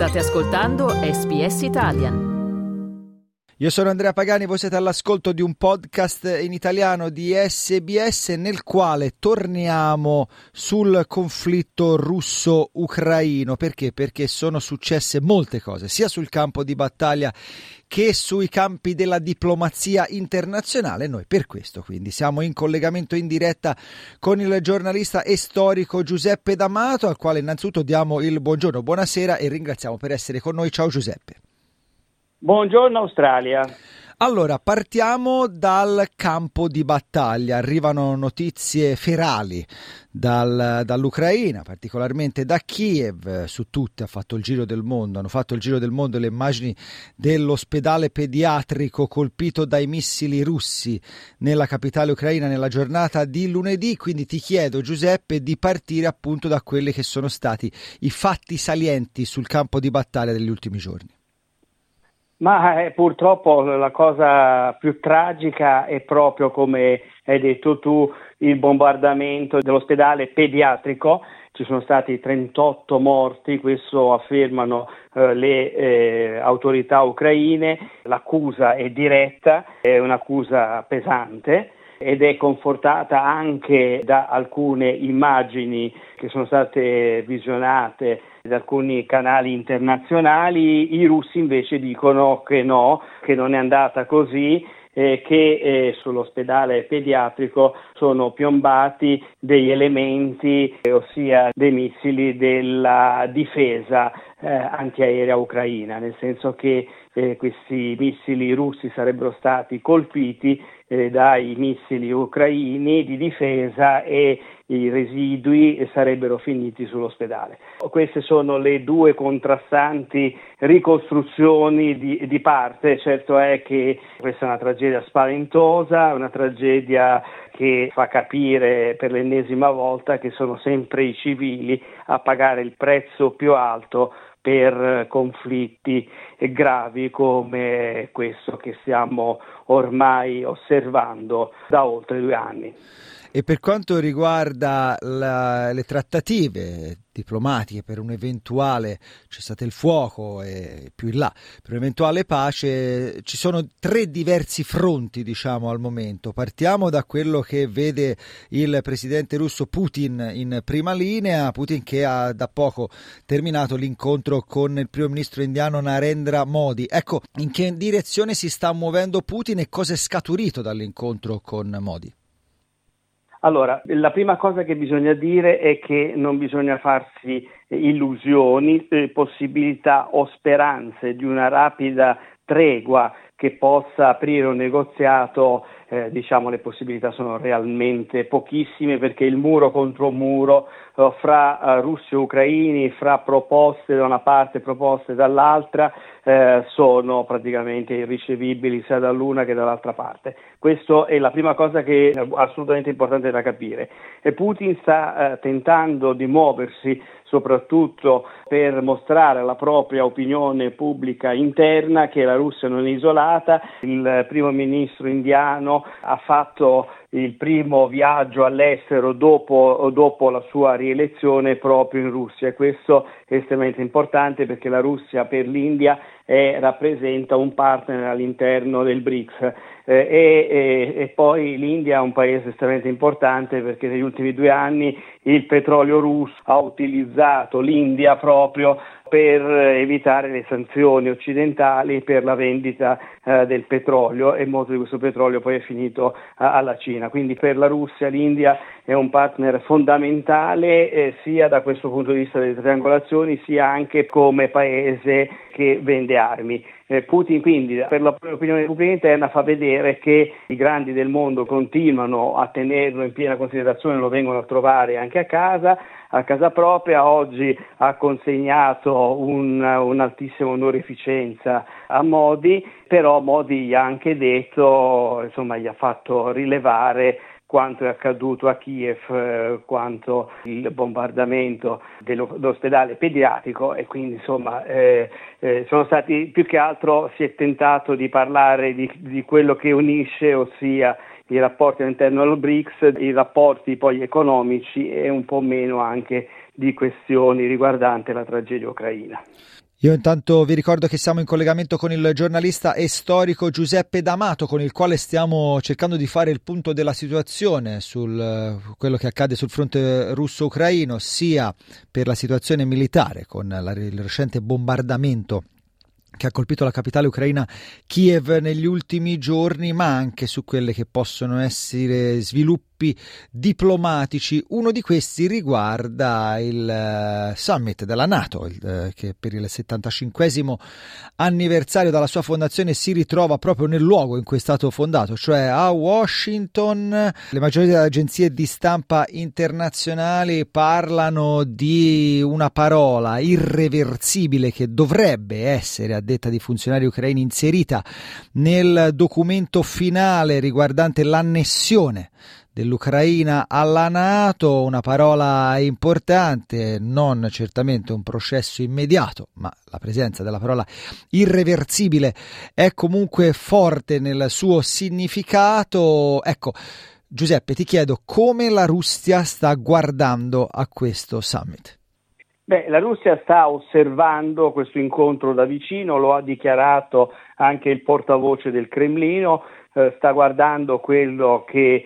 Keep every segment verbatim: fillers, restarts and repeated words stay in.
State ascoltando S B S Italian. Io sono Andrea Pagani, voi siete all'ascolto di un podcast in italiano di S B S nel quale torniamo sul conflitto russo-ucraino. Perché? Perché sono successe molte cose, sia sul campo di battaglia che sui campi della diplomazia internazionale. Noi per questo quindi siamo in collegamento in diretta con il giornalista e storico Giuseppe D'Amato, al quale innanzitutto diamo il buongiorno, buonasera e ringraziamo per essere con noi. Ciao Giuseppe. Buongiorno Australia. Allora, partiamo dal campo di battaglia. Arrivano notizie ferali dal, dall'Ucraina, particolarmente da Kiev. Su tutte ha fatto il giro del mondo, hanno fatto il giro del mondo le immagini dell'ospedale pediatrico colpito dai missili russi nella capitale ucraina nella giornata di lunedì. Quindi ti chiedo, Giuseppe, di partire appunto da quelli che sono stati i fatti salienti sul campo di battaglia degli ultimi giorni. Ma eh, purtroppo la cosa più tragica è proprio, come hai detto tu, il bombardamento dell'ospedale pediatrico. Ci sono stati trentotto morti, questo affermano eh, le eh, autorità ucraine. L'accusa è diretta, è un'accusa pesante ed è confortata anche da alcune immagini che sono state visionate da alcuni canali internazionali. I russi invece dicono che no, che non è andata così, eh, che eh, sull'ospedale pediatrico sono piombati degli elementi, eh, ossia dei missili della difesa eh, antiaerea ucraina, nel senso che eh, questi missili russi sarebbero stati colpiti eh, dai missili ucraini di difesa e i residui sarebbero finiti sull'ospedale. Queste sono le due contrastanti ricostruzioni di, di parte. Certo è che questa è una tragedia spaventosa, una tragedia che fa capire per l'ennesima volta che sono sempre i civili a pagare il prezzo più alto per conflitti gravi come questo che stiamo ormai osservando da oltre due anni. E per quanto riguarda la, le trattative diplomatiche per un eventuale cessate il fuoco e più in là per un'eventuale pace, ci sono tre diversi fronti, diciamo, al momento. Partiamo da quello che vede il presidente russo Putin in prima linea, Putin che ha da poco terminato l'incontro con il primo ministro indiano Narendra Modi. Ecco, in che direzione si sta muovendo Putin e cosa è scaturito dall'incontro con Modi? Allora, la prima cosa che bisogna dire è che non bisogna farsi illusioni, eh, possibilità o speranze di una rapida tregua che possa aprire un negoziato. Eh, diciamo le possibilità sono realmente pochissime, perché il muro contro muro eh, fra eh, russi e ucraini, fra proposte da una parte e proposte dall'altra, eh, sono praticamente irricevibili sia dall'una che dall'altra parte. Questa è la prima cosa che è assolutamente importante da capire. E Putin sta eh, tentando di muoversi soprattutto per mostrare alla propria opinione pubblica interna che la Russia non è isolata. Il primo ministro indiano ha fatto il primo viaggio all'estero dopo, dopo la sua rielezione proprio in Russia, e questo è estremamente importante perché la Russia per l'India è, rappresenta un partner all'interno del BRICS. Eh, e, e, e poi l'India è un paese estremamente importante perché negli ultimi due anni il petrolio russo ha utilizzato l'India proprio per evitare le sanzioni occidentali per la vendita eh, del petrolio, e molto di questo petrolio poi è finito eh, alla Cina. Quindi per la Russia l'India è un partner fondamentale eh, sia da questo punto di vista delle triangolazioni sia anche come paese che vende armi. Eh, Putin quindi per la propria opinione pubblica interna fa vedere che i grandi del mondo continuano a tenerlo in piena considerazione, lo vengono a trovare anche a casa, a casa propria. Oggi ha consegnato un, un'altissima onorificenza a Modi, però Modi gli ha anche detto, insomma gli ha fatto rilevare quanto è accaduto a Kiev, eh, quanto il bombardamento dell'ospedale pediatrico, e quindi insomma eh, eh, sono stati, più che altro si è tentato di parlare di, di quello che unisce, ossia i rapporti all'interno del BRICS, i rapporti poi economici, e un po' meno anche di questioni riguardanti la tragedia ucraina. Io intanto vi ricordo che siamo in collegamento con il giornalista e storico Giuseppe D'Amato, con il quale stiamo cercando di fare il punto della situazione sul quello che accade sul fronte russo-ucraino, sia per la situazione militare con la, il recente bombardamento che ha colpito la capitale ucraina Kiev negli ultimi giorni, ma anche su quelle che possono essere sviluppi diplomatici. Uno di questi riguarda il uh, summit della NATO, il, uh, che per il settantacinquesimo anniversario dalla sua fondazione si ritrova proprio nel luogo in cui è stato fondato, cioè a Washington. Le maggiori agenzie di stampa internazionali parlano di una parola irreversibile che dovrebbe essere, a detta di funzionari ucraini, inserita nel documento finale riguardante l'annessione dell'Ucraina alla NATO, una parola importante, non certamente un processo immediato, ma la presenza della parola irreversibile è comunque forte nel suo significato. Ecco, Giuseppe, ti chiedo come la Russia sta guardando a questo summit. Beh, la Russia sta osservando questo incontro da vicino, lo ha dichiarato anche il portavoce del Cremlino, eh, sta guardando quello che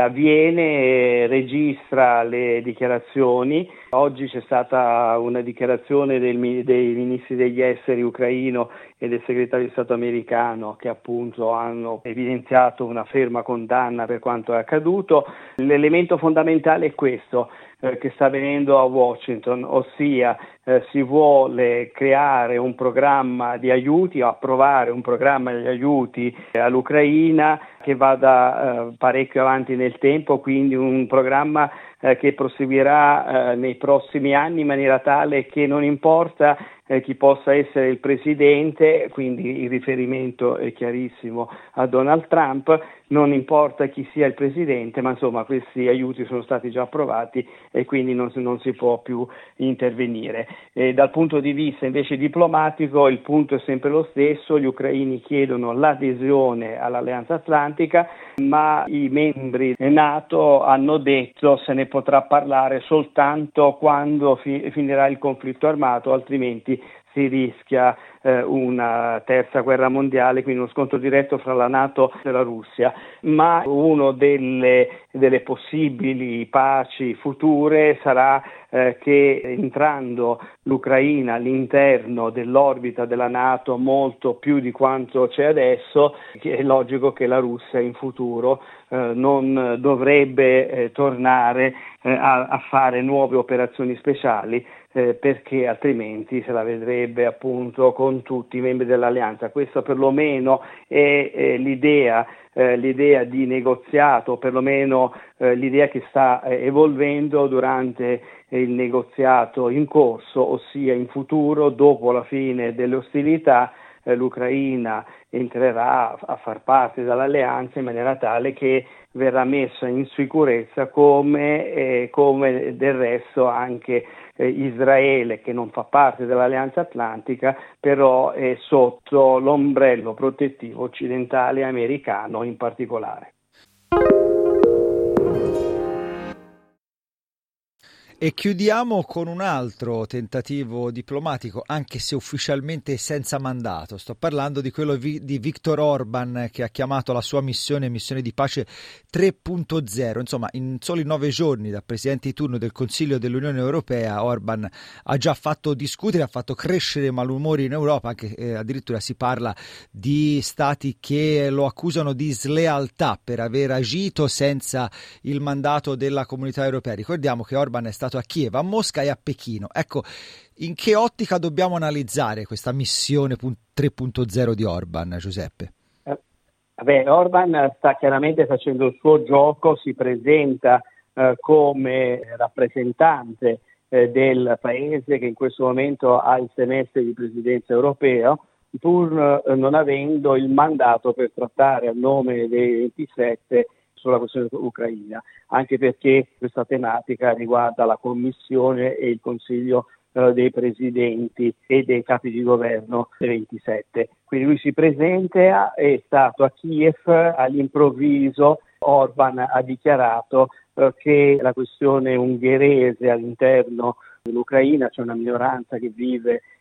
avviene, registra le dichiarazioni. Oggi c'è stata una dichiarazione del, dei ministri degli esteri ucraino e del segretario di Stato americano che appunto hanno evidenziato una ferma condanna per quanto è accaduto. L'elemento fondamentale è questo eh, che sta avvenendo a Washington, ossia eh, si vuole creare un programma di aiuti o approvare un programma di aiuti all'Ucraina che vada eh, parecchio avanti nel tempo, quindi un programma eh, che proseguirà eh, nei prossimi anni in maniera tale che non importa eh, chi possa essere il presidente, quindi il riferimento è chiarissimo a Donald Trump, non importa chi sia il presidente, ma insomma questi aiuti sono stati già approvati e quindi non, non si può più intervenire. E dal punto di vista invece diplomatico il punto è sempre lo stesso, gli ucraini chiedono l'adesione all'Alleanza Atlantica, ma i membri NATO hanno detto se ne potrà parlare soltanto quando fi- finirà il conflitto armato, altrimenti si rischia eh, una terza guerra mondiale, quindi uno scontro diretto fra la NATO e la Russia. Ma uno delle, delle possibili paci future sarà eh, che entrando l'Ucraina all'interno dell'orbita della NATO molto più di quanto c'è adesso, è logico che la Russia in futuro eh, non dovrebbe eh, tornare eh, a, a fare nuove operazioni speciali, Eh, perché altrimenti se la vedrebbe appunto con tutti i membri dell'alleanza. Questa perlomeno è eh, l'idea, eh, l'idea di negoziato, perlomeno eh, l'idea che sta eh, evolvendo durante eh, il negoziato in corso, ossia in futuro, dopo la fine delle ostilità, eh, l'Ucraina entrerà a far parte dall'alleanza in maniera tale che verrà messa in sicurezza come, eh, come del resto anche eh, Israele, che non fa parte dell'Alleanza Atlantica, però è sotto l'ombrello protettivo occidentale e americano in particolare. E chiudiamo con un altro tentativo diplomatico, anche se ufficialmente senza mandato. Sto parlando di quello vi- di Viktor Orban, che ha chiamato la sua missione missione di pace tre punto zero. Insomma, in soli nove giorni da presidente di turno del Consiglio dell'Unione Europea, Orban ha già fatto discutere, ha fatto crescere malumori in Europa, anche eh, addirittura si parla di stati che lo accusano di slealtà per aver agito senza il mandato della Comunità Europea. Ricordiamo che Orban è stato a Kiev, a Mosca e a Pechino. Ecco, in che ottica dobbiamo analizzare questa missione tre punto zero di Orban, Giuseppe? Eh, vabbè, Orban sta chiaramente facendo il suo gioco, si presenta eh, come rappresentante eh, del paese che in questo momento ha il semestre di presidenza europeo, pur eh, non avendo il mandato per trattare a nome dei ventisette sulla questione ucraina, anche perché questa tematica riguarda la Commissione e il Consiglio eh, dei Presidenti e dei capi di governo dei ventisette. Quindi lui si presenta, è stato a Kiev, all'improvviso Orban ha dichiarato eh, che la questione ungherese all'interno dell'Ucraina, c'è una minoranza che vive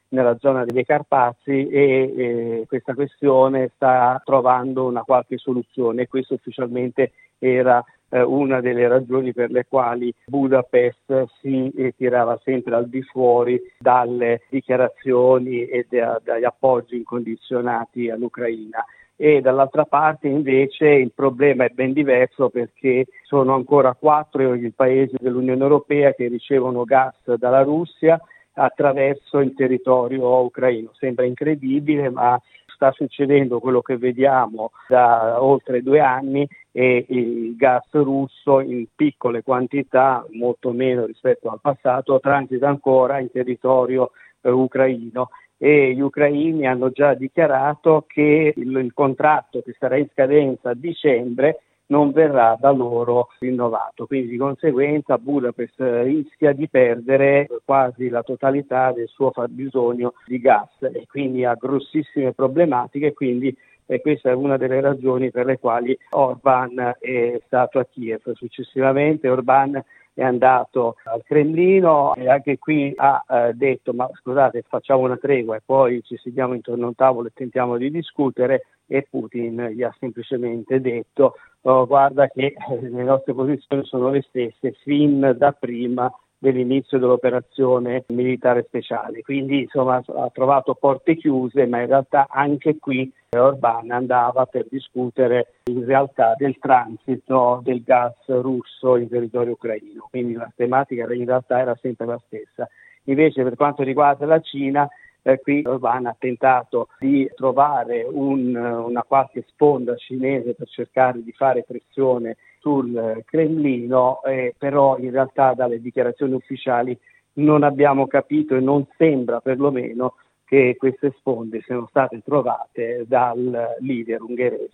nella zona dei Carpazi e eh, questa questione sta trovando una qualche soluzione, e questo ufficialmente era eh, una delle ragioni per le quali Budapest si eh, tirava sempre al di fuori dalle dichiarazioni e da, dagli appoggi incondizionati all'Ucraina. E dall'altra parte invece il problema è ben diverso, perché sono ancora quattro i paesi dell'Unione Europea che ricevono gas dalla Russia attraverso il territorio ucraino. Sembra incredibile, ma sta succedendo quello che vediamo da oltre due anni, e il gas russo in piccole quantità, molto meno rispetto al passato, transita ancora in territorio eh, ucraino. E gli ucraini hanno già dichiarato che il, il contratto che sarà in scadenza a dicembre non verrà da loro rinnovato, quindi di conseguenza Budapest rischia di perdere quasi la totalità del suo fabbisogno di gas, e quindi ha grossissime problematiche. Quindi e questa è una delle ragioni per le quali Orban è stato a Kiev. Successivamente Orban è andato al Cremlino e anche qui ha eh, detto: ma scusate, facciamo una tregua e poi ci sediamo intorno a un tavolo e tentiamo di discutere. E Putin gli ha semplicemente detto: oh, guarda che le nostre posizioni sono le stesse fin da prima dell'inizio dell'operazione militare speciale. Quindi insomma ha trovato porte chiuse, ma in realtà anche qui Orban andava per discutere in realtà del transito del gas russo in territorio ucraino, quindi la tematica in realtà era sempre la stessa. Invece per quanto riguarda la Cina, eh, qui Orban ha tentato di trovare un, una qualche sponda cinese per cercare di fare pressione sul Cremlino, eh, però in realtà dalle dichiarazioni ufficiali non abbiamo capito, e non sembra perlomeno che queste sponde siano state trovate dal leader ungherese.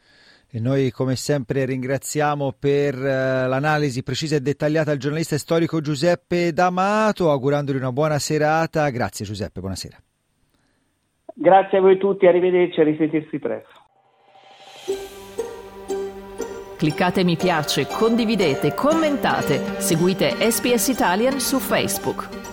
E noi come sempre ringraziamo per uh, l'analisi precisa e dettagliata il giornalista storico Giuseppe D'Amato, augurandogli una buona serata. Grazie Giuseppe, buonasera. Grazie a voi tutti, arrivederci, a risentirsi presto. Cliccate mi piace, condividete, commentate, seguite S B S Italian su Facebook.